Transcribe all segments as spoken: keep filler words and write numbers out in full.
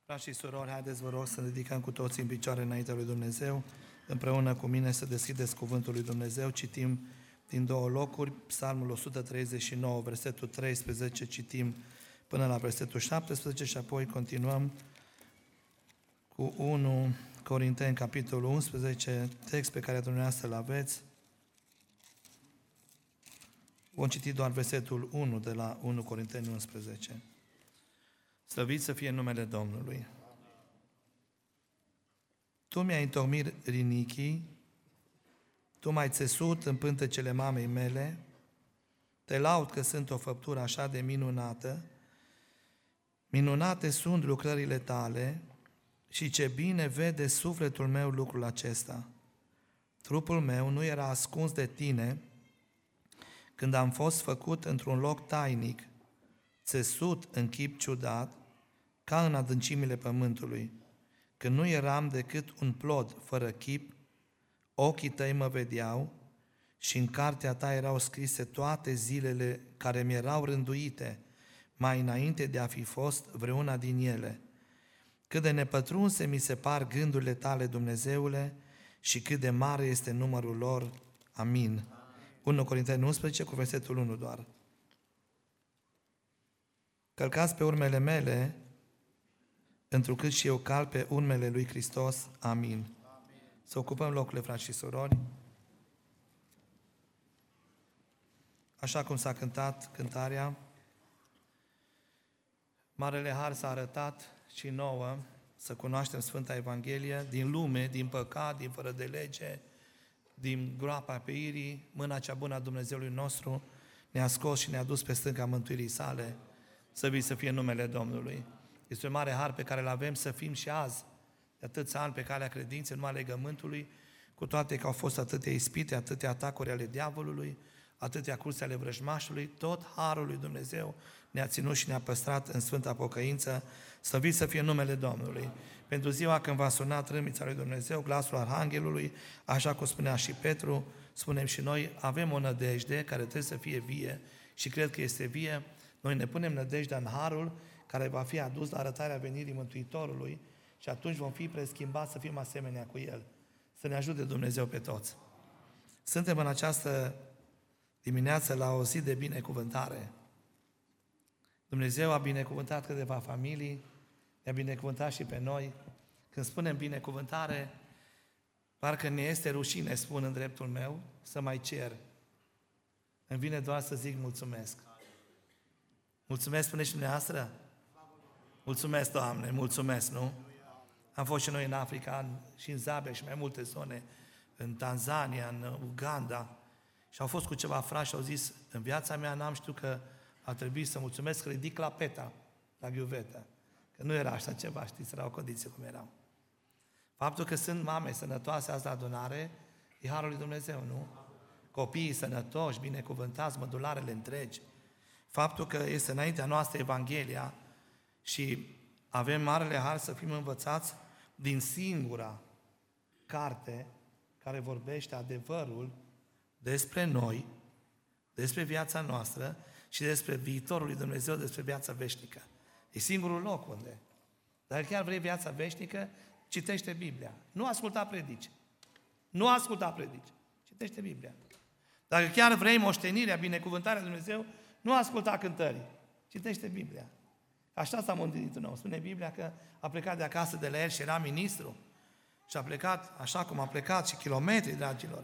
Frați și surori, haideți vă rog să ne ridicăm cu toții în picioare înaintea lui Dumnezeu, împreună cu mine să deschideți cuvântul lui Dumnezeu. Citim din două locuri, Psalmul o sută treizeci și nouă, versetul treisprezece, citim până la versetul șaptesprezece și apoi continuăm cu unu Corinteni, capitolul unsprezece, text pe care dumneavoastră îl aveți. Vom citi doar versetul unu de la unu Corinteni unsprezece. Slăvit să fie numele Domnului. Tu mi-ai întocmit rinichii, tu m-ai țesut în pântecele mamei mele, te laud că sunt o făptură așa de minunată, minunate sunt lucrările tale și ce bine vede sufletul meu lucrul acesta. Trupul meu nu era ascuns de tine când am fost făcut într-un loc tainic, țesut în chip ciudat, ca în adâncimile pământului, când nu eram decât un plod fără chip, ochii tăi mă vedeau și în cartea ta erau scrise toate zilele care mi erau rânduite, mai înainte de a fi fost vreuna din ele. Cât de nepătrunse mi se par gândurile tale, Dumnezeule, și cât de mare este numărul lor. Amin. unu Corinteni unsprezece, cu versetul unu doar. Călcați pe urmele mele, întrucât și eu cal pe urmele lui Hristos. Amin. Amin. Să ocupăm locurile, frați și surori. Așa cum s-a cântat cântarea, Marele Har s-a arătat și nouă să cunoaștem Sfânta Evanghelie din lume, din păcat, din fără de lege, din groapa peirii, mâna cea bună a Dumnezeului nostru ne-a scos și ne-a dus pe stânga mântuirii sale. Să vii să fie numele Domnului. Este un mare har pe care îl avem să fim și azi, de atâția ani pe calea credinței, numai legământului, cu toate că au fost atâtea ispite, atâtea atacuri ale diavolului, atâtea curse ale vrăjmașului, tot harul lui Dumnezeu ne-a ținut și ne-a păstrat în Sfânta Pocăință. Slăvit să fie numele Domnului. Pentru ziua când va suna trâmbița lui Dumnezeu, glasul Arhanghelului, așa cum spunea și Petru, spunem și noi, avem o nădejde care trebuie să fie vie și cred că este vie. Noi ne punem nădejdea în harul care va fi adus la arătarea venirii Mântuitorului și atunci vom fi preschimbați să fim asemenea cu El. Să ne ajute Dumnezeu pe toți. Suntem în această dimineață la o zi de binecuvântare. Dumnezeu a binecuvântat câteva familii, ne-a binecuvântat și pe noi. Când spunem binecuvântare, parcă ne este rușine, spun în dreptul meu, să mai cer. Îmi vine doar să zic mulțumesc. Mulțumesc, spuneți și dumneavoastră? Mulțumesc, Doamne, mulțumesc, nu? Am fost și noi în Africa și în Zambia și mai multe zone, în Tanzania, în Uganda, și au fost cu ceva frați și au zis, în viața mea n-am știut că a trebuit să mulțumesc, că ridic la peta, la ghiuvetă, că nu era așa ceva, știți, era o condiție cum erau. Faptul că sunt mame sănătoase azi la adunare, e harul lui Dumnezeu, nu? Copiii sănătoși, binecuvântați, mădularele întregi. Faptul că este înaintea noastră Evanghelia și avem marele har să fim învățați din singura carte care vorbește adevărul despre noi, despre viața noastră și despre viitorul lui Dumnezeu, despre viața veșnică. E singurul loc unde. Dacă chiar vrei viața veșnică, citește Biblia. Nu asculta predici. Nu asculta predici. Citește Biblia. Dacă chiar vrei moștenirea, binecuvântarea lui Dumnezeu, nu asculta cântării. Citește Biblia. Așa s-a mântuit un om. Spune Biblia că a plecat de acasă de la el și era ministru. Și a plecat așa cum a plecat și kilometri, dragilor.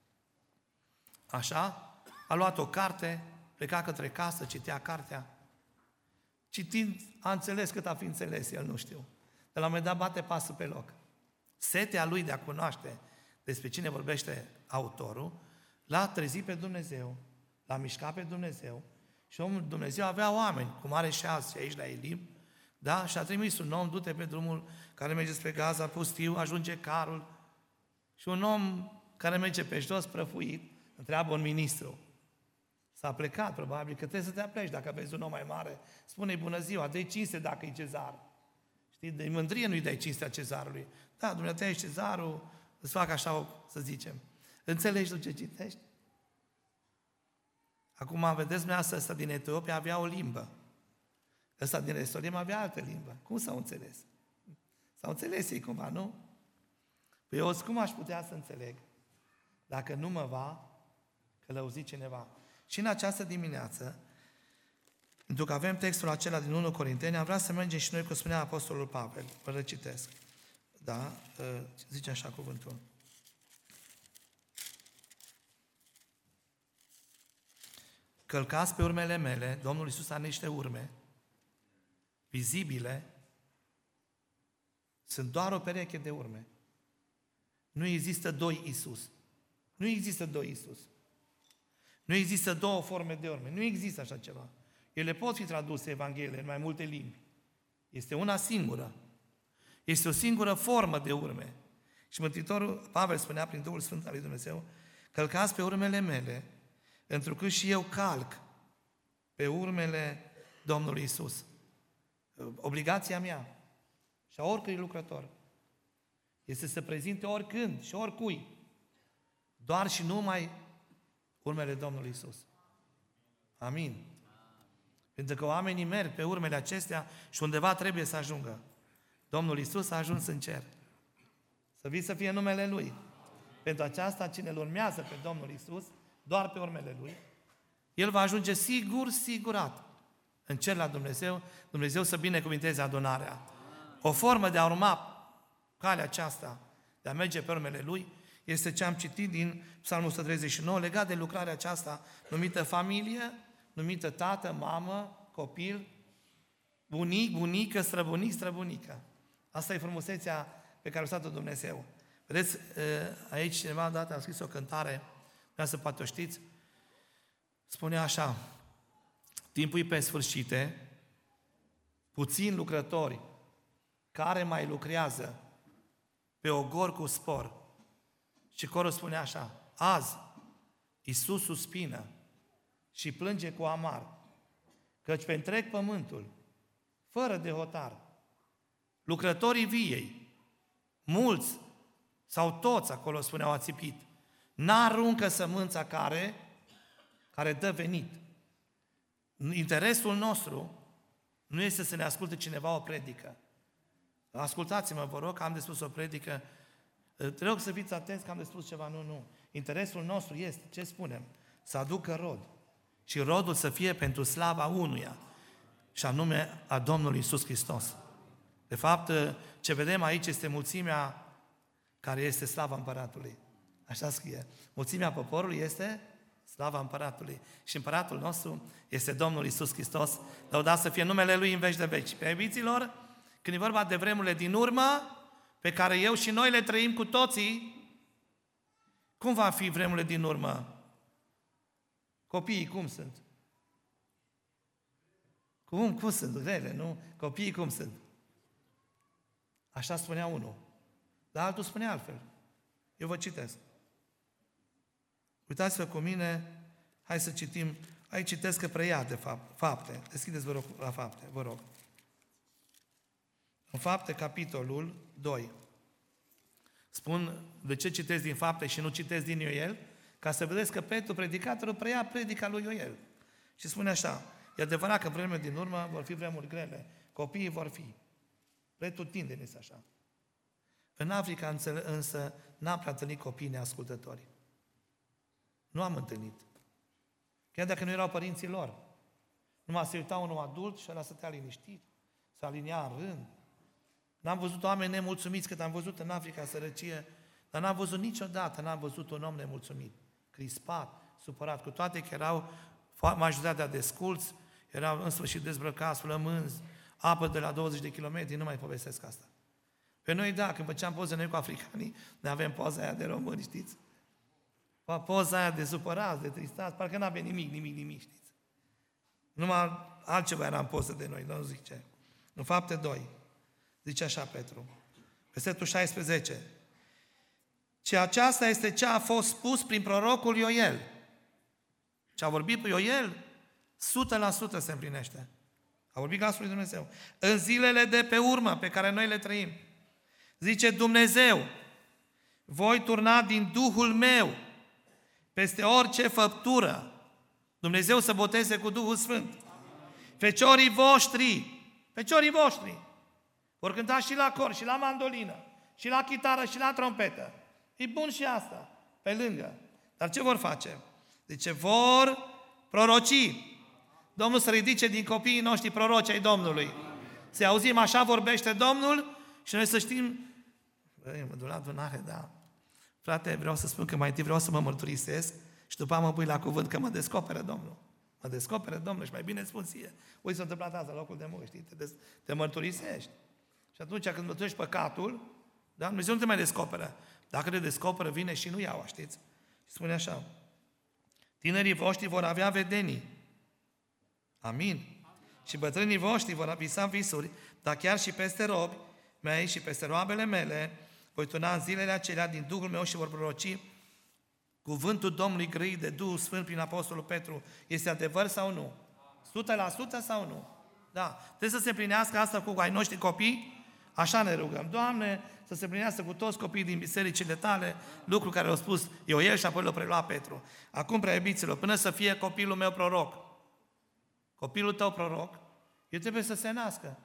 Așa, a luat o carte, pleca către casă, citea cartea. Citind, a înțeles cât a fi înțeles, el nu știu. De la un moment dat bate pasul pe loc. Setea lui de a cunoaște despre cine vorbește autorul, l-a trezit pe Dumnezeu, l-a mișcat pe Dumnezeu și omul Dumnezeu avea oameni, cum are și azi și aici la Elim, da? Și a trimis un om, du-te pe drumul care merge spre Gaza, pustiu, ajunge carul și un om care merge pe jos, prăfuit, întreabă un ministru. S-a plecat, probabil, că trebuie să te apleci dacă vezi un om mai mare. Spune-i bună ziua, dă-i cinste dacă e cezar. Știi, de mândrie nu-i dai cinstea cezarului. Da, Dumnezeu ești cezarul, îți fac așa, să zicem. Înțelegi tu ce citești? Acum, vedeți dumneavoastră, ăsta din Etiopia avea o limbă. Ăsta din Ierusalim avea altă limbă. Cum s-au înțeles? S-au înțeles ei cumva, nu? Păi eu cum aș putea să înțeleg dacă nu mă va călăuzi cineva? Și în această dimineață, pentru că avem textul acela din unu Corinteni, am vrea să mergem și noi, cum spunea Apostolul Pavel. Vă recitesc. Da? Zice așa cuvântul. Călcați pe urmele mele, Domnul Iisus are niște urme vizibile, sunt doar o pereche de urme. Nu există doi Iisus. Nu există doi Iisus. Nu există două forme de urme. Nu există așa ceva. Ele pot fi traduse, Evangheliile, în mai multe limbi. Este una singură. Este o singură formă de urme. Și Mântuitorul Pavel spunea prin Duhul Sfânt al lui Dumnezeu, călcați pe urmele mele, întrucât și eu calc pe urmele Domnului Iisus. Obligația mea și a oricărui lucrător este să prezinte oricând și oricui doar și numai urmele Domnului Iisus. Amin. Pentru că oamenii merg pe urmele acestea și undeva trebuie să ajungă. Domnul Iisus a ajuns în cer. Să vii să fie numele Lui. Pentru aceasta, cine îl urmează pe Domnul Iisus, doar pe urmele Lui, el va ajunge sigur, sigurat în cer la Dumnezeu, Dumnezeu să binecuvinteze adunarea. O formă de a urma calea aceasta, de a merge pe urmele Lui, este ce am citit din Psalmul o sută treizeci și nouă, legat de lucrarea aceasta numită familie, numită tată, mamă, copil, bunic, bunică, străbunic, străbunică. Asta e frumusețea pe care o stat Dumnezeu. Vedeți, aici cineva dată a scris o cântare, vreau să poate o știți, spune așa, timpul e pe sfârșite, puțini lucrători care mai lucrează pe ogor cu spor. Și corul spune așa, azi Iisus suspină și plânge cu amar, căci pe întreg pământul, fără de hotar, lucrătorii viei, mulți sau toți acolo spuneau ațipit, n-aruncă sămânța care, care dă venit. Interesul nostru nu este să ne asculte cineva o predică. Ascultați-mă, vă rog, că am de spus o predică. Te rog să fiți atenți că am de spus ceva. Nu, nu. Interesul nostru este, ce spunem? Să aducă rod. Și rodul să fie pentru slava unuia. Și anume a Domnului Iisus Hristos. De fapt, ce vedem aici este mulțimea care este slava Împăratului. Așa scrie. Mulțimea poporului este slava Împăratului. Și Împăratul nostru este Domnul Iisus Hristos. Lăudat să fie numele Lui în veci de veci. Pe iubiților, când e vorba de vremurile din urmă, pe care eu și noi le trăim cu toții, cum va fi vremurile din urmă? Copiii cum sunt? Cum? Cum sunt? Grele, nu? Copiii cum sunt? Așa spunea unul. Dar altul spunea altfel. Eu vă citesc. Uitați-vă cu mine, hai să citim, aici citesc că preia de fapt, fapte. Deschideți, vă rog, la fapte, vă rog. În fapte, capitolul doi. Spun de ce citesc din fapte și nu citesc din Ioel, ca să vedeți că Petru, predicatorul, preia predica lui Ioel. Și spune așa, e adevărat că vremurile din urmă vor fi vremuri grele, copiii vor fi. Pretutindeni este așa. În Africa însă n-am prea întâlnit copii neascultători. Nu am întâlnit. Chiar dacă nu erau părinții lor. Numai se uita unul adult și ăla stătea liniștit, se alinia în rând. N-am văzut oameni nemulțumiți cât am văzut în Africa sărăcie, dar n-am văzut niciodată, n-am văzut un om nemulțumit, crispat, supărat, cu toate că erau majoritatea desculți, erau în sfârșit dezbrăcați, flămânzi, apă de la douăzeci de kilometri, nu mai povestesc asta. Pe noi, da, când făceam poze noi cu africanii, ne avem poza aia de români, știți? Poza aia de supărați, de tristați, parcă n-avea nimic, nimic, nimic, știți? Numai altceva era în poză de noi, nu zic ce. În fapte doi, zice așa Petru, versetul șaisprezece, și aceasta este ce a fost spus prin prorocul Ioel. Ce a vorbit pe Ioel, sută la sută se împlinește. A vorbit glasul lui Dumnezeu. În zilele de pe urmă pe care noi le trăim, zice Dumnezeu, voi turna din Duhul meu peste orice făptură. Dumnezeu să boteze cu Duhul Sfânt. Feciorii voștri, feciorii voștri, Vor cânta și la cor, și la mandolină, și la chitară, și la trompetă. E bun și asta, pe lângă. Dar ce vor face? Zice, vor proroci. Domnul să ridice din copiii noștri proroci ai Domnului. Să auzim, așa vorbește Domnul și noi să știm. Băi, mă duc la adunare, da. Frate, vreau să spun că mai întâi vreau să mă mărturisesc și după aceea mă pui la cuvânt că mă descoperă Domnul. Mă descoperă Domnul și mai bine spun ție. Uite, s-a întâmplat asta la locul de muncă, știi? Te, des, te mărturisești. Și atunci când mărturisești păcatul, da, Dumnezeu nu te mai descoperă. Dacă te descoperă, vine și nu iau, știți? Și spune așa, tinerii voștri vor avea vedenii. Amin. Și bătrânii voștri vor visa visuri, dar chiar și peste robi mei și peste roabele mele voi tuna în zilele acelea din Duhul meu și vor proroci cuvântul Domnului grăit de Duhul Sfânt prin Apostolul Petru. Este adevăr sau nu? o sută la sută sau nu? Da. Trebuie să se împlinească asta cu ai noștri copii? Așa ne rugăm. Doamne, să se împlinească cu toți copiii din bisericile tale, lucru care au spus eu el și apoi l-a preluat Petru. Acum, prea iubiților, până să fie copilul meu proroc, copilul tău proroc, el trebuie să se nască.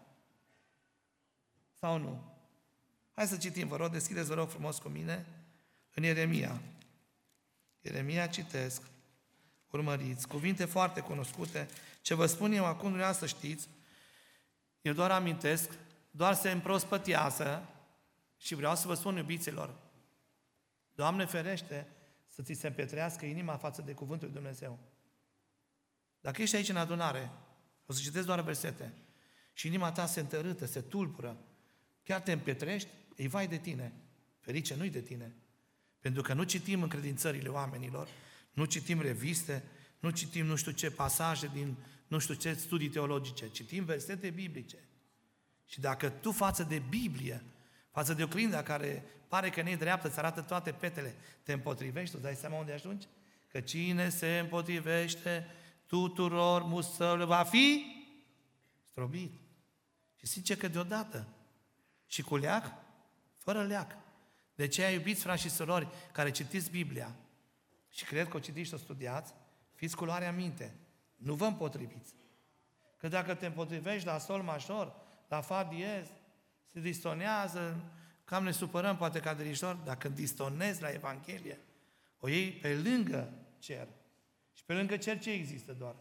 Sau nu? Hai să citim, vă rog, deschideți, vă rog frumos cu mine, în Ieremia. Ieremia citesc, urmăriți, cuvinte foarte cunoscute, ce vă spun eu acum, dumneavoastră știți, eu doar amintesc, doar se împrospătează și vreau să vă spun, iubiților, Doamne ferește să ți se împetrească inima față de cuvântul lui Dumnezeu. Dacă ești aici în adunare, o să citesc doar versete, și inima ta se întărâtă, se tulbură, chiar te împetrești, ei vai de tine, ferice nu-i de tine. Pentru că nu citim încredințările oamenilor, nu citim reviste, nu citim nu știu ce pasaje din nu știu ce studii teologice, citim versete biblice. Și dacă tu față de Biblie, față de oglinda care pare că nu-i dreaptă, îți arată toate petele, te împotrivești, tu dai seama unde ajungi? Că cine se împotrivește tuturor musărilor va fi strobit. Și zice că deodată, și cu leac, fără leac. De aceea, iubiți frați și surori care citiți Biblia și cred că o citiți și o studiați, fiți cu luarea minte. Nu vă împotriviți. Că dacă te împotrivești la sol major, la fa diez, se distonează, cam ne supărăm poate ca dirijor, dacă distonezi la Evanghelie, o iei pe lângă cer. Și pe lângă cer ce există doar?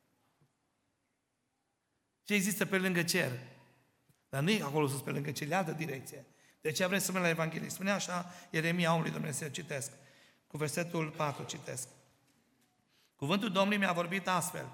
Ce există pe lângă cer? Dar nu e acolo sus pe lângă cer, e altă direcție. De aceea vrem să mergem la Evanghelie. Spune așa Ieremia omului Dumnezeu, citesc. Cu versetul patru citesc. Cuvântul Domnului mi-a vorbit astfel.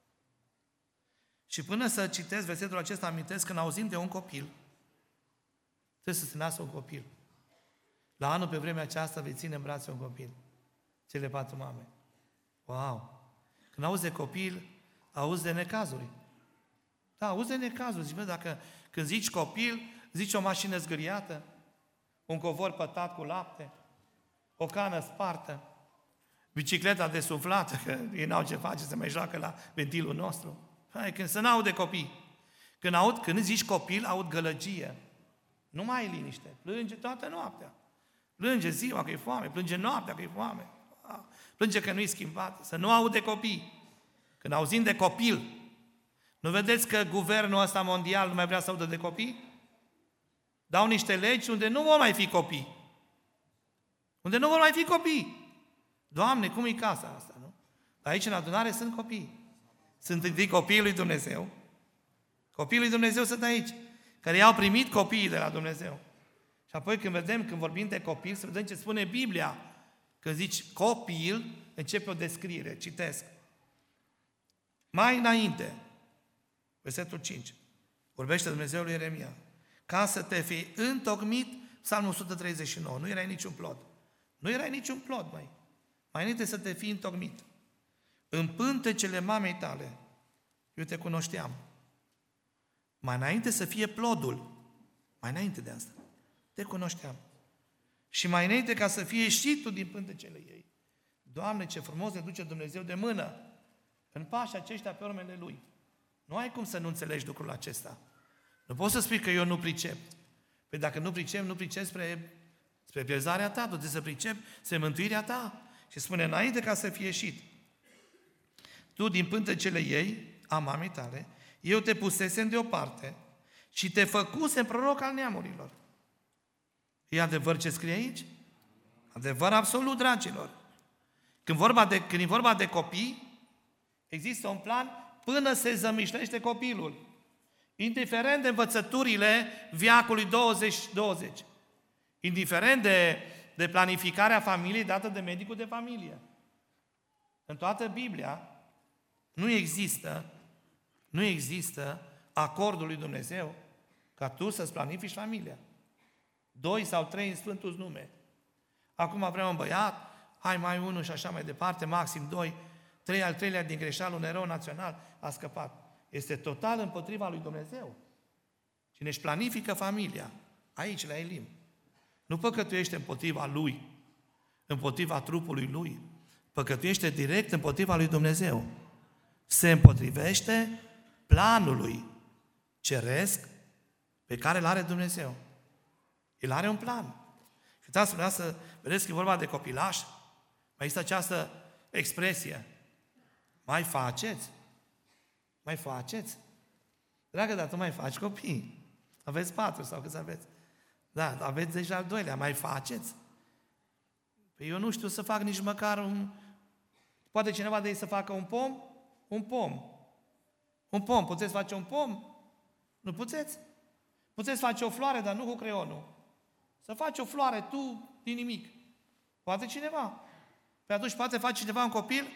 Și până să citesc versetul acesta, amintesc când auzim de un copil, trebuie să se nască un copil. La anul, pe vremea aceasta, vei ține în brațe un copil. Cele patru mame. Wow! Când auzi de copil, auzi de necazuri. Da, auzi de necazuri. Zici, bă, dacă când zici copil, zici o mașină zgâriată, un covor pătat cu lapte, o cană spartă, bicicleta desuflată, că ei n-au ce face, se mai joacă la ventilul nostru. Hai, când să n-aude copii. Când, aud, când zici copil, aud gălăgie. Nu mai ai liniște. Plânge toată noaptea. Plânge ziua că e foame, plânge noaptea că e foame. Plânge că nu-i schimbat. Să nu aude copii. Când auzim de copil, nu vedeți că guvernul ăsta mondial nu mai vrea să audă de copii? Dau niște legi unde nu vor mai fi copii. Unde nu vor mai fi copii. Doamne, cum e casa asta, nu? Dar aici în adunare sunt copii. Sunt întâi copiii lui Dumnezeu. Copiii lui Dumnezeu sunt aici, care i-au primit copiii de la Dumnezeu. Și apoi când vedem, când vorbim de copil, să vedem ce spune Biblia. Când zici copil, începe o descriere. Citesc. Mai înainte, versetul cinci, vorbește Dumnezeul lui Ieremia, ca să te fi întocmit, Psalmul o sută treizeci și nouă, nu erai niciun plod. Nu erai niciun plod, măi. Mai înainte să te fi întocmit. În pântecele mamei tale, eu te cunoșteam. Mai înainte să fie plodul, mai înainte de asta, te cunoșteam. Și mai înainte ca să fie și tu din pântecele ei. Doamne, ce frumos ne duce Dumnezeu de mână în pașii aceștia pe urmele Lui. Nu ai cum să nu înțelegi lucrul acesta. Nu poți să spui că eu nu pricep. Păi dacă nu pricep, nu pricep spre, spre pierzarea ta, tu trebuie să pricep spre mântuirea ta. Și spune, înainte ca să fie ieșit, tu din pântecele ei, a mamei tale, eu te pusesem deoparte și te făcuse proroc al neamurilor. E adevăr ce scrie aici? Adevăr absolut, dragilor. Când, vorba de, când e vorba de copii, există un plan până se zămișlește copilul. Indiferent de învățăturile veacului douăzeci douăzeci. Indiferent de, de planificarea familiei dată de medicul de familie. În toată Biblia nu există, nu există acordul lui Dumnezeu ca tu să-ți planifici familia. Doi sau trei în Sfântul nume. Acum vrem un băiat, hai mai unul și așa mai departe, maxim doi, trei al treilea din greșeală, un erou național a scăpat. Este total împotriva lui Dumnezeu. Cine își planifică familia, aici la Elim, nu păcătuiește împotriva lui, împotriva trupului lui, păcătuiește direct împotriva lui Dumnezeu. Se împotrivește planului ceresc pe care îl are Dumnezeu. El are un plan. Și uitați, spunea să vedeți că e vorba de copilaș, mai există această expresie. Mai faceți? Mai faceți? Dragă, dar tu mai faci copii. Aveți patru sau câți aveți? Da, aveți deja al doilea. Mai faceți? Păi eu nu știu să fac nici măcar un... Poate cineva de ei să facă un pom? Un pom. Un pom. Puteți face un pom? Nu puteți? Puteți face o floare, dar nu cu creionul. Să faci o floare tu din nimic. Poate cineva. Păi atunci poate face cineva un copil?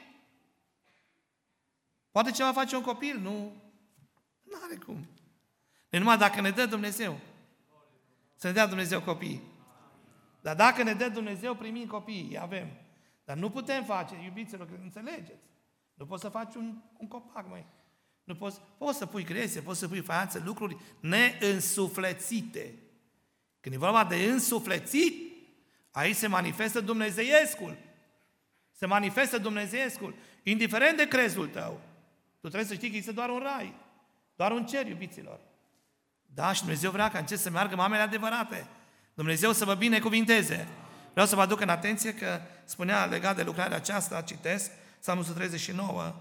Poate cineva face un copil? Nu. Nu are cum. E numai dacă ne dă Dumnezeu. Să ne dea Dumnezeu copii. Dar dacă ne dă Dumnezeu, primim copii, avem. Dar nu putem face, iubiților, că înțelegeți. Nu poți să faci un, un copac, măi. Nu poți, poți să pui cresie, poți să pui faianță, lucruri neînsuflețite. Când e vorba de însuflețit, aici se manifestă dumnezeiescul. Se manifestă dumnezeiescul. Indiferent de crezul tău. Tu trebuie să știi că este doar un rai. Doar un cer, iubiților. Da, și Dumnezeu vrea ca în ce să meargă mamele adevărate. Dumnezeu să vă binecuvinteze. Vreau să vă aduc în atenție că spunea legat de lucrarea aceasta, citesc, Psalmul o sută treizeci și nouă,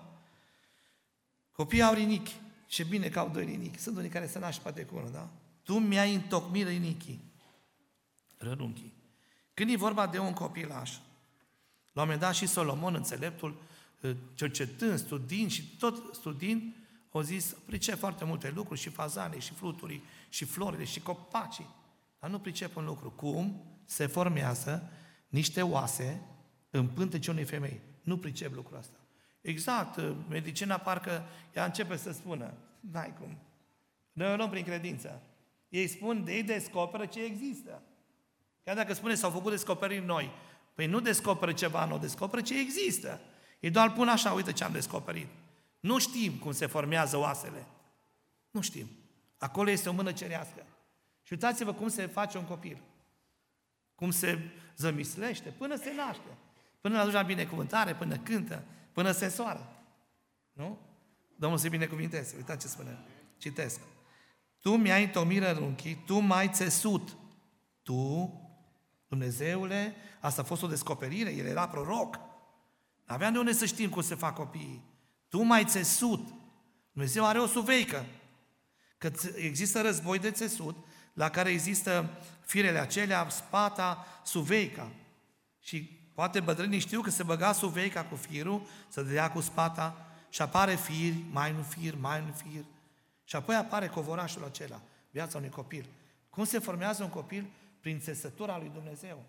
copiii au rinichi. Ce bine că au doi rinichi. Sunt unii care se naști poate cu unul, da? Tu mi-ai întocmit rinichii, rărunchii. Când e vorba de un copilaș, la un moment dat și Solomon, înțeleptul, cercetând, studiind și tot studiind, au zis, pricep foarte multe lucruri, și fazanii, și fluturii, și florile, și copacii. Dar nu pricep un lucru. Cum se formează niște oase în pântecul unei femei. Nu pricep lucrul ăsta. Exact, medicina parcă ea începe să spună, n-ai cum. Noi o luăm prin credință. Ei spun, ei descoperă ce există. Chiar dacă spune s-au făcut descoperiri noi, păi nu descoperă ceva nou, descoperă ce există. Ei doar pun așa, uite ce am descoperit. Nu știm cum se formează oasele. Nu știm. Acolo este o mână cerească. Și uitați-vă cum se face un copil. Cum se zămislește până se naște. Până la aduce la binecuvântare, până cântă, până se soară. Nu? Domnul să-i binecuvinteze. Uitați ce spune. Citesc. Tu mi-ai întocmit rărunchii, tu m-ai țesut. Tu, Dumnezeule, asta a fost o descoperire, el era proroc. N-aveam de unde să știm cum se fac copiii. Tu m-ai țesut. Dumnezeu are o suveică. Că există război de țesut, la care există firele acelea, spata, suveica. Și poate bătrânii știu că se băga suveica cu firul, să dea cu spata și apare fir, mai nu fir, mai nu fir. Și apoi apare covorașul acela, viața unui copil. Cum se formează un copil? Prin țesătura lui Dumnezeu.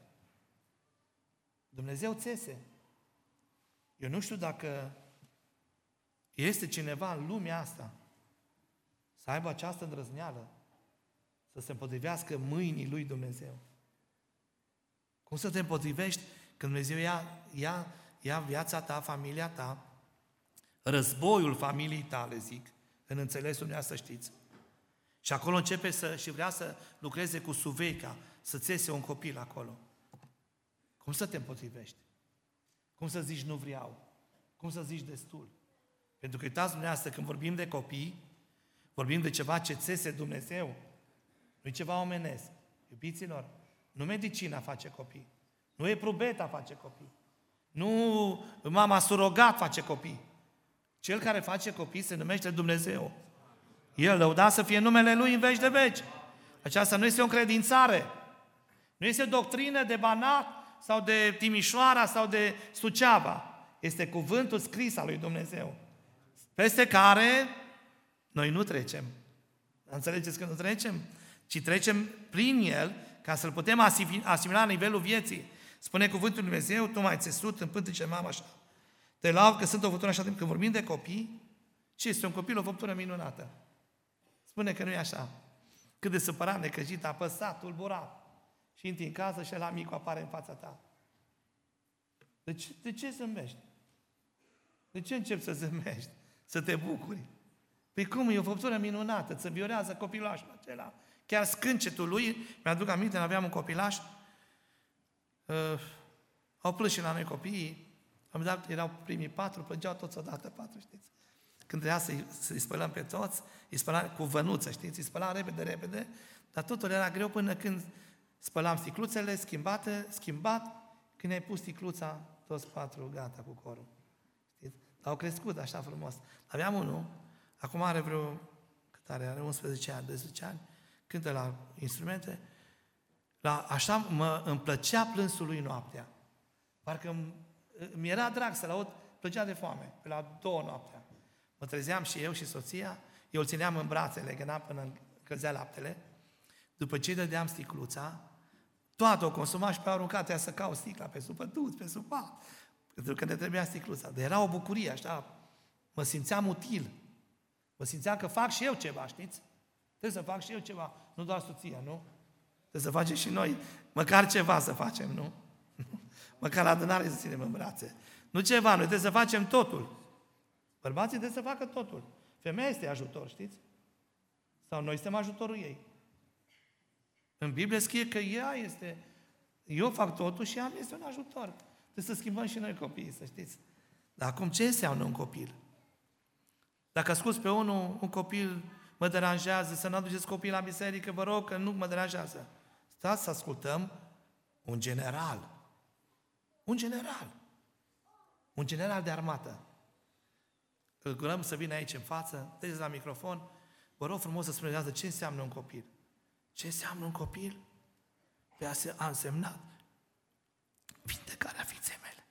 Dumnezeu țese. Eu nu știu dacă este cineva în lumea asta să aibă această îndrăzneală, să se împotrivească mâinii lui Dumnezeu. Cum să te împotrivești când Dumnezeu ia, ia, ia viața ta, familia ta, războiul familiei tale, zic, în înțelesul dumneavoastră, să știți. Și acolo începe să, și vrea să lucreze cu suveica, să țese un copil acolo. Cum să te împotrivești? Cum să zici nu vreau? Cum să zici destul? Pentru că uitați dumneavoastră, când vorbim de copii, vorbim de ceva ce țese Dumnezeu, nu e ceva omenesc. Iubiților, nu medicina face copii, nu e probeta face copii, nu mama surogat face copii. Cel care face copii se numește Dumnezeu. El lăudat să fie numele Lui în veci de veci. Aceasta nu este o încredințare. Nu este o doctrină de Banat sau de Timișoara sau de Suceava. Este cuvântul scris al lui Dumnezeu. Peste care noi nu trecem. Înțelegeți că nu trecem? Ci trecem prin El ca să-L putem asimila la nivelul vieții. Spune cuvântul lui Dumnezeu, tu m-ai țesut în pântece mamă așa. Te laud că sunt o făptură așa. Când vorbim de copii, ce este un copil, o făptură minunată? Spune că nu e așa. Cât de supărat, necăjit, apăsat, tulburat. Și intri în casă și ăla micul apare în fața ta. De ce, de ce zâmbești? De ce începi să zâmbești? Să te bucuri? Păi cum, e o făptură minunată, îți înviorează copilașul acela. Chiar scâncetul lui, mi-aduc aminte, aveam un copilaș, uh, au plâns și la noi copiii, am dat, erau primii patru, plângeau toți odată patru, știți? Când trebuia să-i, să-i spălăm pe toți, îi spălam cu vănuță, știți? Îi spălam repede, repede, dar totul era greu până când spălam sticluțele, schimbate, schimbat, când ai pus sticluța, toți patru, gata cu corul. Știți? Au crescut așa frumos. Aveam unul, acum are vreo, cât are? Are unsprezece ani, doisprezece ani, cântă la instrumente, la, așa mă, îmi plăcea plânsul lui noaptea. Parcă mi era drag să-l aud, plăcea de foame, pe la două noaptea. Mă trezeam și eu și soția, eu îl țineam în brațe, legănam până încălzea laptele, după ce îi dădeam sticluța, toată o consuma și pe aruncat, ea să caut sticla pe sub pătuț, pe sub pat, pentru că ne trebuia sticluța. Dar era o bucurie, așa, mă simțeam util, mă simțeam că fac și eu ceva, știți? Trebuie să fac și eu ceva, nu doar soția, nu? Trebuie să facem și noi, măcar ceva să facem, nu? Măcar adunare să ținem în brațe. Nu ceva, noi trebuie să facem totul. Bărbații trebuie să facă totul. Femeia este ajutor, știți? Sau noi suntem ajutorul ei. În Biblie scrie că ea este, eu fac totul și ea este un ajutor. Trebuie să schimbăm și noi copiii, să știți. Dar acum ce înseamnă un copil? Dacă asculți pe unul, un copil mă deranjează, să nu aduceți copiii la biserică, vă rog că nu mă deranjează. Stați să ascultăm un general. Un general. Un general de armată. Îl curăm să vină aici în față, treceți la microfon, vă rog frumos să spuneți ce înseamnă un copil. Ce înseamnă un copil? Pe a însemnat vindecarea fiiței mele.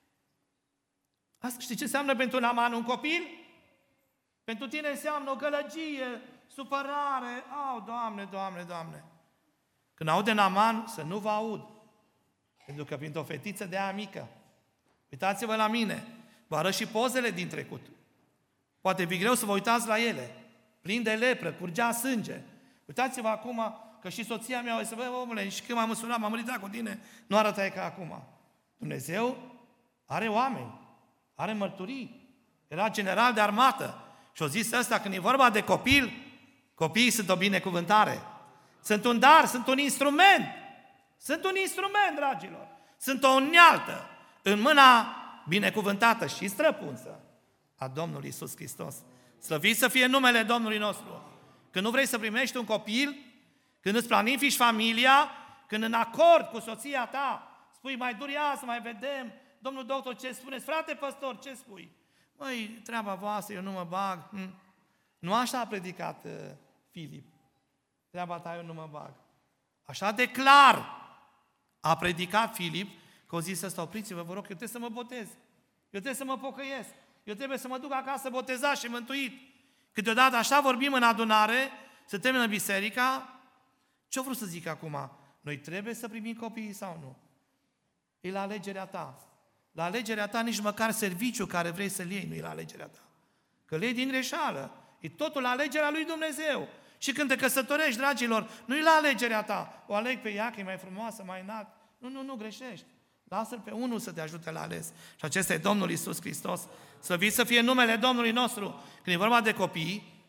Asta știi ce înseamnă pentru Naaman un copil? Pentru tine înseamnă o gălăgie, supărare. Au, Doamne, Doamne, Doamne. Când aude Naaman, să nu vă aud. Pentru că printr-o fetiță de aia mică, uitați-vă la mine, vă arăt și pozele din trecut. Poate fi greu să vă uitați la ele. Plin de lepră, curgea sânge. Uitați-vă acum că și soția mea o să vă, omule, și când m-am măsurat, m-am ridicat cu tine, nu arătai ca acum. Dumnezeu are oameni, are mărturii. Era general de armată. Și-o zis ăsta, când e vorba de copil, copiii sunt o binecuvântare. Sunt un dar, sunt un instrument. Sunt un instrument, dragilor. Sunt o unealtă în mâna binecuvântată și străpunsă a Domnului Iisus Hristos. Slăvit să fie numele Domnului nostru. Când nu vrei să primești un copil, când îți planifici familia, când în acord cu soția ta spui, mai durează, mai vedem, domnul doctor, ce spuneți? Frate păstor, ce spui? Măi, treaba voastră, eu nu mă bag. Hm. Nu așa a predicat uh, Filip. Treaba ta, eu nu mă bag. Așa de clar a predicat Filip, că au zis ăsta, opriți-vă, vă rog, eu trebuie să mă botez. Eu trebuie să mă pocăiesc. Eu trebuie să mă duc acasă botezat și mântuit. Câteodată așa vorbim în adunare, se termină biserica. Ce-o vrut să zic acum? Noi trebuie să primim copiii sau nu? E la alegerea ta. La alegerea ta nici măcar serviciul care vrei să-l iei nu e la alegerea ta. Că le iei din greșeală. E totul la alegerea lui Dumnezeu. Și când te căsătorești, dragilor, nu e la alegerea ta. O aleg pe ea, că e mai frumoasă, mai înalt. Nu, nu, nu, greșești. Lasă-l pe unul să te ajute la ales. Și acesta e Domnul Iisus Hristos. Slăvit să fie numele Domnului nostru. Când e vorba de copii,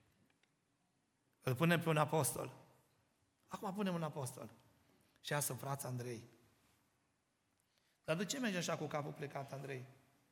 îl punem pe un apostol. Acum punem un apostol. Și asta frața Andrei. Dar de ce merge așa cu capul plecat, Andrei?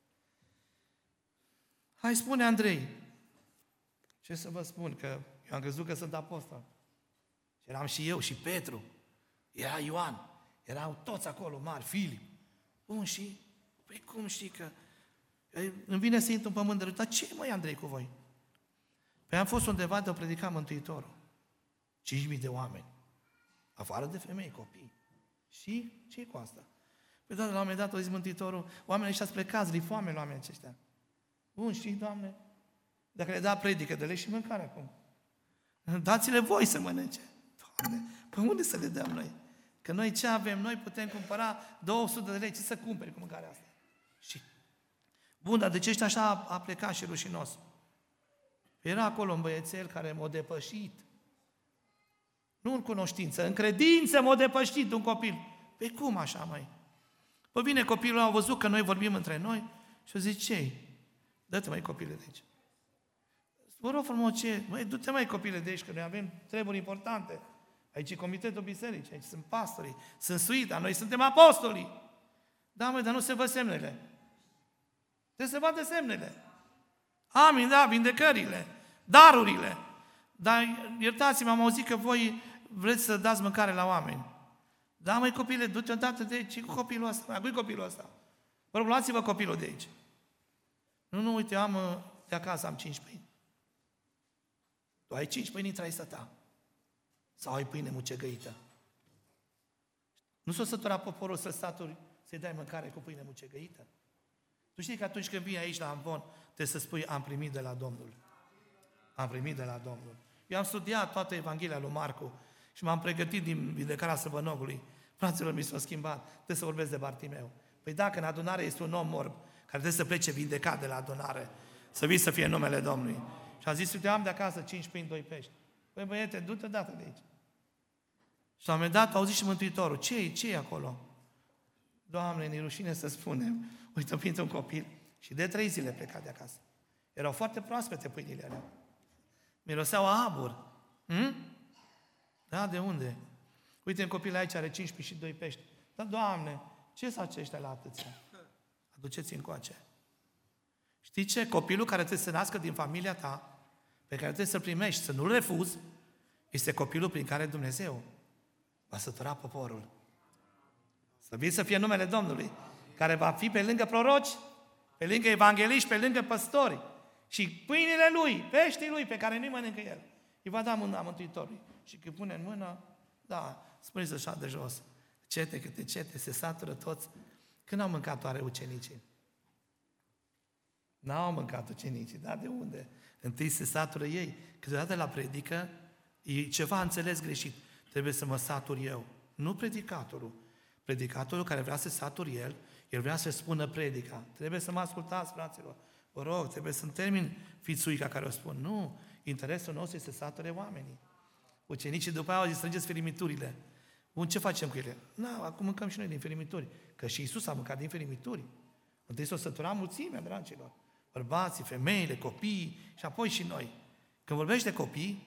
Hai, spune Andrei. Ce să vă spun? Că eu am crezut că sunt apostol. Și eram și eu, și Petru. Era Ioan. Erau toți acolo mari, Filip. Bun, și? Păi cum știi că... Îmi vine să intru în pământ de rău. Dar ce, măi, Andrei, cu voi? Păi am fost undeva de o predica Mântuitorul. cinci mii de oameni. Afară de femei, copii. Și ce cu asta? Păi, Doamne, la un moment dat, a zis Mântuitorul, oamenii ăștia sunt plecați, li foame la oamenii aceștia. Bun, știi, Doamne, dacă le da predică, dă-le și mâncare acum. Dați-le voi să mănânce. Doamne, pe unde să le dăm noi? Că noi ce avem? Noi putem cumpăra două sute de lei, ce să cumperi cu mâncarea asta? Și, bun, dar de ce ești așa a plecat și rușinos? Era acolo un băiețel care m-a depășit. Nu în cunoștință, în credință m-a depășit un copil. Păi cum așa, măi? Păi vine copilul, a văzut că noi vorbim între noi și a zis, ce-i? Dă-te, măi, copile, de aici. Vă rog frumos, ce? Măi, du-te, măi, copile, de aici, că noi avem treburi importante. Aici e comitetul bisericii, aici sunt pastorii, sunt suita, noi suntem apostolii. Da, măi, dar nu se văd semnele. Trebuie să vadă semnele. Amin, da, vindecările, darurile. Dar iertați-mă, am auzit că voi vreți să dați mâncare la oameni. Da, măi, copile, du-te odată de aici, cu copilul ăsta, cu copilul ăsta. Vă rog, luați-vă copilul de aici. Nu, nu, uite, am de acasă, am cinci pâini. Tu ai cinci pâini în traisă ta. Sau ai pâine mucegăită. Nu s-o sătura poporul să staturi să-i dai mâncare cu pâine mucegăită? Tu știi că atunci când vii aici la Amvon, trebuie să spui, am primit de la Domnul. Am primit de la Domnul. Eu am studiat toată Evanghelia lui Marcu și m-am pregătit din vindecarea săvănogului. Fraților, mi s-a schimbat. Trebuie să vorbesc de Bartimeu. Păi dacă în adunare este un om orb, care trebuie să plece vindecat de la adunare, să vii să fie numele Domnului. Și a zis, uite, am de acasă cinci pâini, doi pești. Păi băiete, du-te dată de aici. Și la un moment dat, au zis și Mântuitorul, ce-i, ce-i acolo? Doamne, ne rușine să spunem, uite, prinde un copil și de trei zile pleca de acasă. Erau foarte proaspete pâinile alea. Miroseau a abur. Hm? Da, de unde? Uite, un copil aici are cinci și doi pești. Dar, Doamne, ce sunt aceștia la atâția? Aduceți încoace. Știi ce? Copilul care trebuie să nască din familia ta, pe care trebuie să-l primești, să nu-l refuzi, este copilul prin care Dumnezeu va sătura poporul. Să vii să fie numele Domnului, care va fi pe lângă proroci, pe lângă evangeliști, pe lângă păstori. Și pâinile lui, peștii lui, pe care nu-i mănâncă el, îi va da mâna Mântuitorului. Și când pune în mână, da, spune-ți așa de jos, cete câte cete, se satură toți. Când au mâncat oare ucenicii? N-au mâncat ucenicii, dar de unde? Întâi se satură ei. Câteodată la predică, e ceva înțeles greșit. Trebuie să mă satur eu. Nu predicatorul. Predicatorul care vrea să satur el, el vrea să spună predica. Trebuie să mă ascultați, fraților. Vă rog, trebuie să-mi termin fițuica care o spun. Nu, interesul nostru este să sature oamenii. Ucenicii după aia au zis, strângeți ferimituri. Bun, ce facem cu ele? Na, acum mâncăm și noi din ferimituri. Că și Iisus a mâncat din ferimituri. Întâi s-o sătura mulțimea, dragilor. Bărbații, femeile, copiii și apoi și noi. Când vorbești de copii,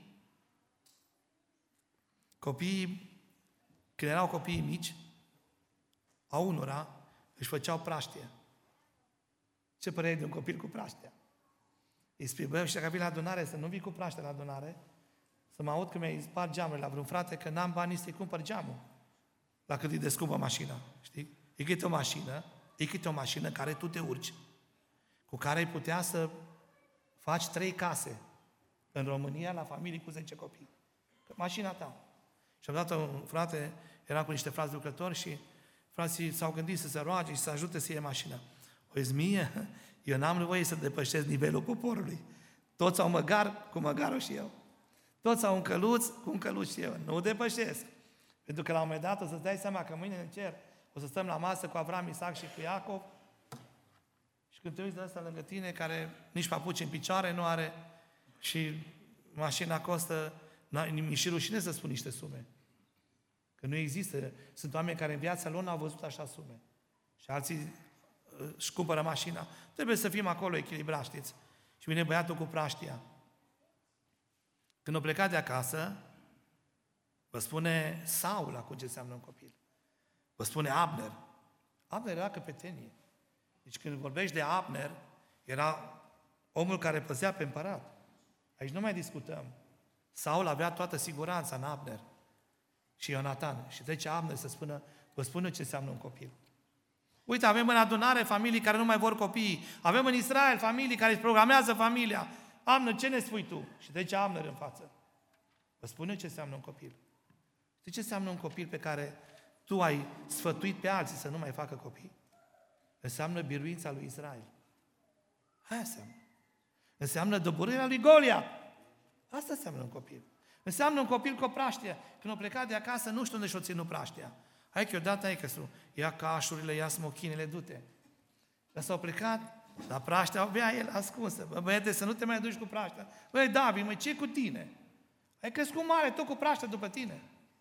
copiii, când erau copiii mici, a unora își făceau praștie. Ce părere de un copil cu praștea? Îi spui, băi, și dacă vii la adunare, să nu vii cu praște la adunare, să mă aud că mi-ai spart geamul la vreun frate, că n-am bani să-i cumpăr geamul. La cât e de scumpă mașina, știi? E câte o mașină, e câte o mașină care tu te urci, cu care ai putea să faci trei case în România la familii cu zece copii. Mașina ta. Și odată un frate era cu niște frați lucrători și frații s-au gândit să se roage și să ajute să iei mașina. O zis, mie, eu n-am nevoie să depășesc nivelul poporului. Toți au măgar cu măgarul și eu. Toți au un căluț cu un căluț și eu. Nu depășesc. Pentru că la un moment dat o să-ți dai seama că mâine în cer o să stăm la masă cu Avram, Isaac și cu Iacov și când te uiți de ăsta lângă tine, care nici papuci în picioare nu are și mașina costă, mi și rușine să spun niște sume. Că nu există. Sunt oameni care în viața lor n-au văzut așa sume. Și alții își cumpără mașina. Trebuie să fim acolo echilibrați, știți? Și vine băiatul cu praștia. Când o plecat de acasă, vă spune Saul acum ce înseamnă un copil. Vă spune Abner. Abner era căpetenie. Deci când vorbești de Abner, era omul care păzea pe împărat. Aici nu mai discutăm. Saul avea toată siguranța în Abner și Ionatan. Și trece Abner să spună, vă spune ce înseamnă un copil. Uite, avem în adunare familii care nu mai vor copii. Avem în Israel familii care își programează familia. Amnăr, ce ne spui tu? Și trece Amnăr în față. Vă spune ce înseamnă un copil. Știi ce înseamnă un copil pe care tu ai sfătuit pe alții să nu mai facă copii? Înseamnă biruința lui Israel. Aia înseamnă. Înseamnă doborârea lui Goliat. Asta înseamnă un copil. Înseamnă un copil cu o praștie. Când a plecat de acasă, nu știu unde și-o ținut praștia. Hai că odată, hai că su, ia cașurile, ia smochinele, du-te. Dar s-au plecat, la praștea avea el ascunsă. Bă, băiete, să nu te mai duci cu praștea. Băi, David, măi, ce cu tine? Ai crescut mare, tot cu praștea după tine.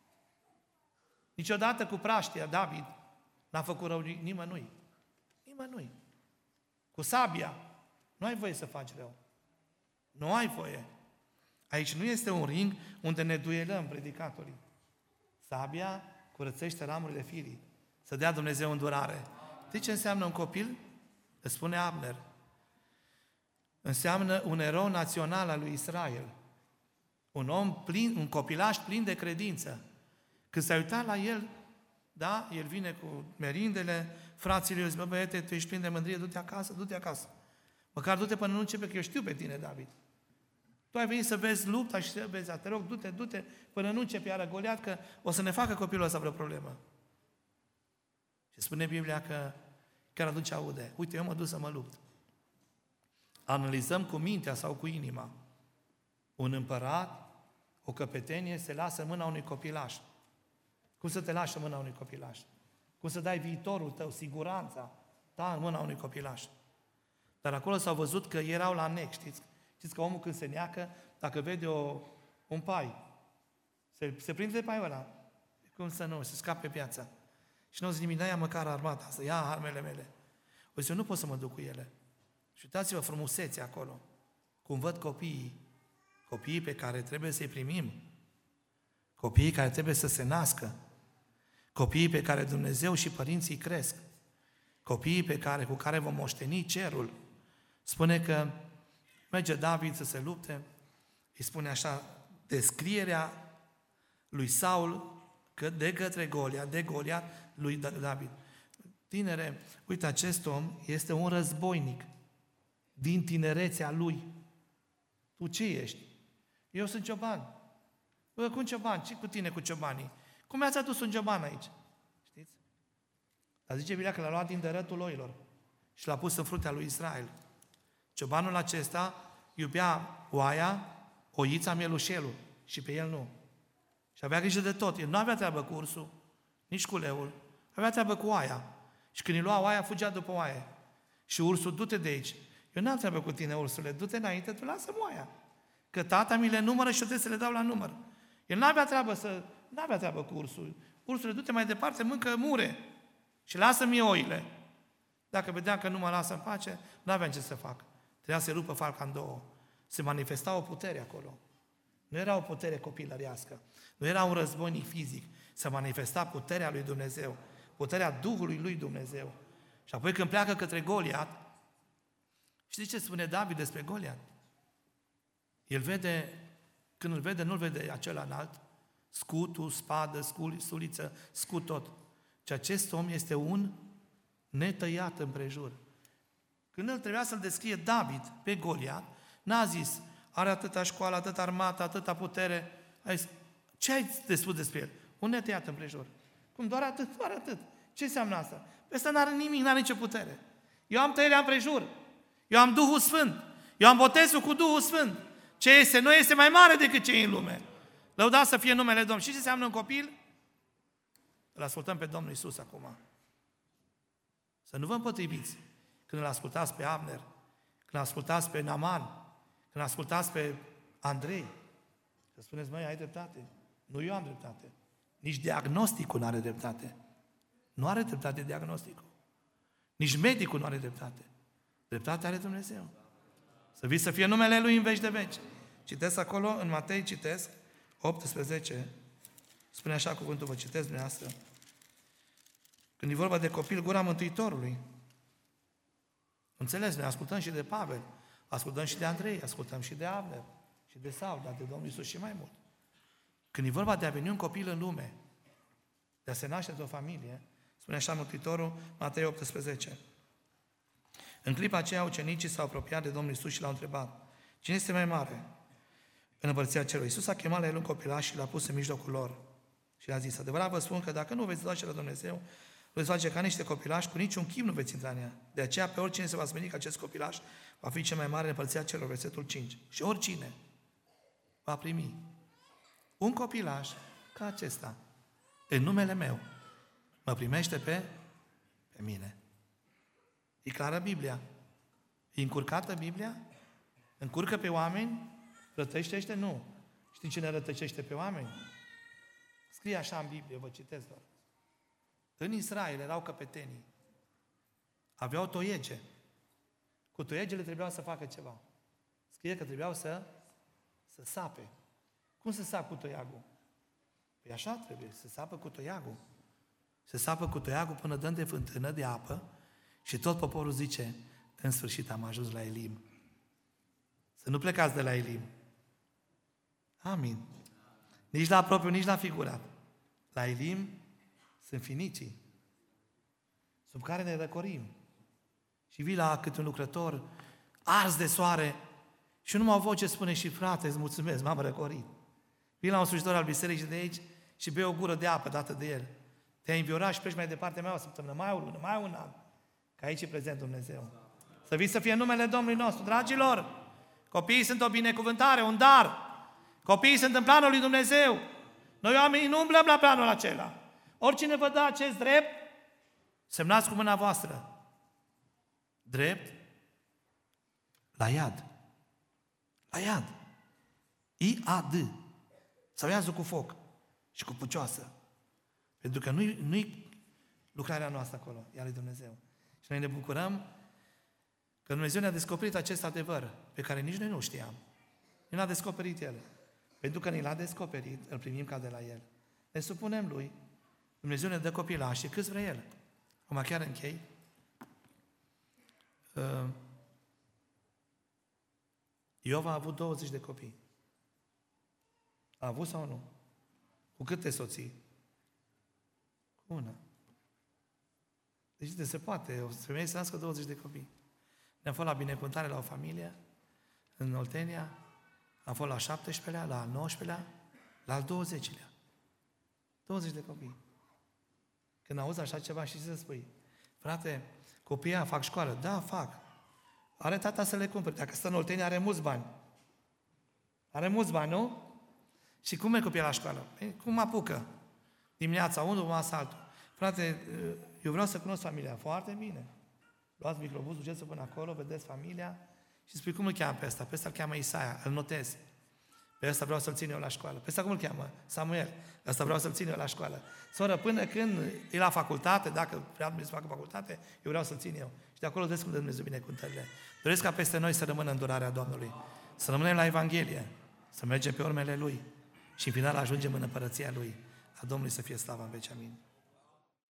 Niciodată cu praștia, David n-a făcut rău nimănui. Nimănui. Cu sabia, nu ai voie să faci rău. Nu ai voie. Aici nu este un ring unde ne duelăm predicatorii. Sabia curățește ramurile firii. Să dea Dumnezeu îndurare. De ce înseamnă un copil? Îți spune Abner. Înseamnă un erou național al lui Israel. Un om plin, un copilaș plin de credință. Când s-a uitat la el, da, el vine cu merindele, frații lui zic, bă, băiete, tu ești plin de mândrie, du-te acasă, du-te acasă. Măcar du-te până nu începe, că eu știu pe tine, David. Tu ai venit să vezi lupta și să vezi, te rog, du-te, du-te, până nu începe iară Goliat, că o să ne facă copilul ăsta vreo problemă. Și spune Biblia că chiar atunci aude, uite, eu mă duc să mă lupt. Analizăm cu mintea sau cu inima. Un împărat, o căpetenie se lasă în mâna unui copilaș. Cum să te lași în mâna unui copilaș? Cum să dai viitorul tău, siguranța ta în mâna unui copilaș? Dar acolo s-au văzut că erau la nec, știți? Știți că omul când se neacă, dacă vede o, un pai, se, se prinde de paiul ăla. Cum să nu, se scape pe piața. Și nu o zi nimic, ia măcar armata asta, ia armele mele. O zi, eu nu pot să mă duc cu ele. Și uitați-vă frumusețea acolo. Cum văd copiii, copiii pe care trebuie să-i primim, copiii care trebuie să se nască, copiii pe care Dumnezeu și părinții cresc, copiii pe care, cu care vom moșteni cerul. Spune că merge David să se lupte, îi spune așa, descrierea lui Saul că de către Goliat, de Goliat lui David. Tinere, uite, acest om este un războinic din tinerețea lui. Tu ce ești? Eu sunt cioban. Bă, cum cioban? Ce cu tine cu ciobanii? Cum mi-ați adus un cioban aici? Știți? Dar zice Biblia că l-a luat din dărătul oilor și l-a pus în fruntea lui Israel. Ciobanul acesta iubea oaia, oița, mielușelul și pe el nu. Și avea grijă de tot. El nu avea treabă cu ursul, nici cu leul. Avea treabă cu oaia. Și când îi lua oaia, fugea după oaie. Și ursul, du-te de aici. Eu n-am treabă cu tine, ursule, du-te înainte, tu lasă-mi oaia. Că tata mi le numără și eu trebuie să le dau la număr. El n-avea treabă să... n-avea treabă cu ursul. Ursule, du-te mai departe, mâncă mure. Și lasă-mi oile. Dacă vedeam că nu mă lasă în pace, n-aveam ce să fac. Trebuia să rupă falca în două. Se manifesta o putere acolo. Nu era o putere copilărească. Nu era un războinic fizic. Se manifesta puterea lui Dumnezeu. Puterea Duhului lui Dumnezeu. Și apoi când pleacă către Goliat, știți ce spune David despre Goliat? El vede, când îl vede, nu-l vede acela înalt, scutul, spadă, scul, suliță, scut tot. Și acest om este un netăiat împrejur. Când el trebuia să-l descrie David pe Goliat, n-a zis, are atâta școală, atâta armată, atâta putere. A zis, ce ai de spus despre el? Un netăiat împrejur. Cum? Doar atât? Doar atât. Ce înseamnă asta? Pe ăsta n-are nimic, n-are nicio putere. Eu am tăierea împrejur. Eu am Duhul Sfânt. Eu am botezul cu Duhul Sfânt. Ce este? Nu este mai mare decât ce e în lume. Lăudați să fie numele Domnului. Și ce înseamnă un copil? Îl ascultăm pe Domnul Iisus acum. Să nu vă împotriviți când îl ascultați pe Abner, când îl ascultați pe Naman, când îl ascultați pe Andrei. Să spuneți, măi, ai dreptate. Nu eu am dreptate. Nici diagnosticul nu are dreptate. Nu are dreptate diagnosticul. Nici medicul nu are dreptate. Dreptatea are Dumnezeu. Să vii să fie numele Lui în veci de veci. Citesc acolo, în Matei, citesc, optsprezece, spune așa cuvântul, vă citesc dumneavoastră. Când e vorba de copil, gura Mântuitorului. Înțeles, ne ascultăm și de Pavel, ascultăm și de Andrei, ascultăm și de Abner, și de Saul, dar de Domnul Iisus și mai mult. Când e vorba de a veni un copil în lume, de a se naște de o familie, spune așa Mântuitorul, Matei optsprezece. În clipa aceea, ucenicii s-au apropiat de Domnul Iisus și l-au întrebat, Cine este mai mare în împărăția cerului? Iisus a chemat la el un copilaș și l-a pus în mijlocul lor. Și le-a zis, adevărat vă spun că dacă nu veți face la Dumnezeu, veți face ca niște copilași, cu niciun chip nu veți intra în ea. De aceea, pe oricine se va smeri ca acest copilaș, va fi cel mai mare în împărăția cerului, versetul cinci. Și oricine va primi un copilaș ca acesta, în numele meu, mă primește pe, pe mine. E clară Biblia? E încurcată Biblia? Încurcă pe oameni? Rătăcește? Nu. Știi cine rătăcește pe oameni? Scrie așa în Biblie, vă citesc doar. În Israel erau căpetenii. Aveau toiege. Cu toiegele trebuiau să facă ceva. Scrie că trebuiau să, să sape. Cum să sap cu toiagul? Păi așa trebuie, să sapă cu toiagul. Se sapă cu toiagul până dăm de fântână, de apă, și tot poporul zice, în sfârșit am ajuns la Elim. Să nu plecați de la Elim. Amin. Nici la propriu, nici la figurat. La Elim sunt finicii, sub care ne răcorim. Și vii la câte un lucrător ars de soare și nu mă au voce spune și frate, îți mulțumesc, m-am răcorit. Vii la un slujitor al bisericii de aici și bei o gură de apă dată de el. Te-ai înviorat și pleci mai departe mai o săptămână, mai o lună, mai un an. Că aici e prezent Dumnezeu. Să vii să fie numele Domnului nostru. Dragilor, copiii sunt o binecuvântare, un dar. Copiii sunt în planul lui Dumnezeu. Noi oamenii nu umblăm la planul acela. Oricine vă dă acest drept, semnați cu mâna voastră. Drept la iad. La iad. I A D. Sau iazul cu foc și cu pucioasă. Pentru că nu-i, nu-i lucrarea noastră acolo, e a lui Dumnezeu. Și noi ne bucurăm că Dumnezeu ne-a descoperit acest adevăr pe care nici noi nu știam. Ne l-a descoperit El. Pentru că ne l-a descoperit, îl primim ca de la El. Ne supunem Lui, Dumnezeu ne dă copilași, câți vrea El. Acum chiar închei. Iov a avut douăzeci de copii. A avut sau nu? Cu câte soții? Cu una. Deci de se poate, o femeie să nască douăzeci de copii. Ne-am fost la binecuvântare la o familie, în Oltenia, am fost la șaptesprezecelea, la al nouăsprezecelea, la al douăzecilea. douăzeci de copii. Când auzi așa ceva și să spui, frate, copiii fac școală? Da, fac. Are tata să le cumpere. Dacă stă în Oltenia, are mulți bani. Are mulți bani, nu? Și cum merg copiii la școală? Păi, cum apucă? Dimineața unul, masa altul. Frate, eu vreau să cunosc familia. Foarte bine. Luați microbuzul, duceți până acolo, vedeți familia și spui, cum îl cheamă pe ăsta? Pe ăsta îl cheamă Isaia, îl notezi. Pe ăsta vreau să-l țin eu la școală. Pe ăsta cum îl cheamă? Samuel. Ăsta vreau să-l țin eu la școală. Soră, până când e la facultate, dacă vrea să facă facultate, eu vreau să-l țin eu. Și de acolo vezi cum dă Dumnezeu binecuvântările. Doresc ca peste noi să rămână îndurarea Domnului. Să rămânem la Evanghelie. Să mergem pe urmele Lui. Și în final ajungem în împărăția Lui. A Domnului să fie slava în veci. Amin.